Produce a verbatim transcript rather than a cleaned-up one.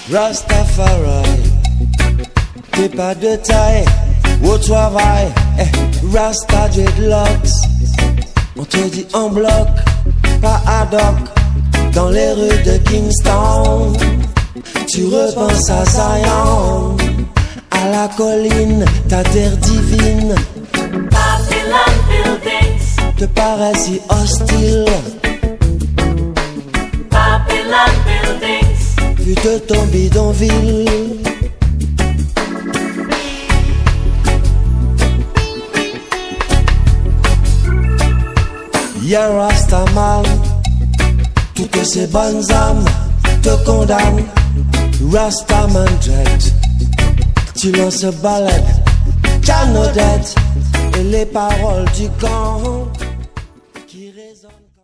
Rastafari, t'es pas de taille, au travail, eh, Rasta dreadlocks. On te dit en bloc, pas ad hoc, dans les rues de Kingston. Tu repenses à Zion, à la colline, ta terre divine. Babylon buildings te paraît si hostile. Babylon buildings vu de ton bidonville. Y'a Rastaman, toutes ces bonnes âmes te condamnent. Rastaman dread, tu lances balade, Canodette, et les paroles du camp qui résonnent.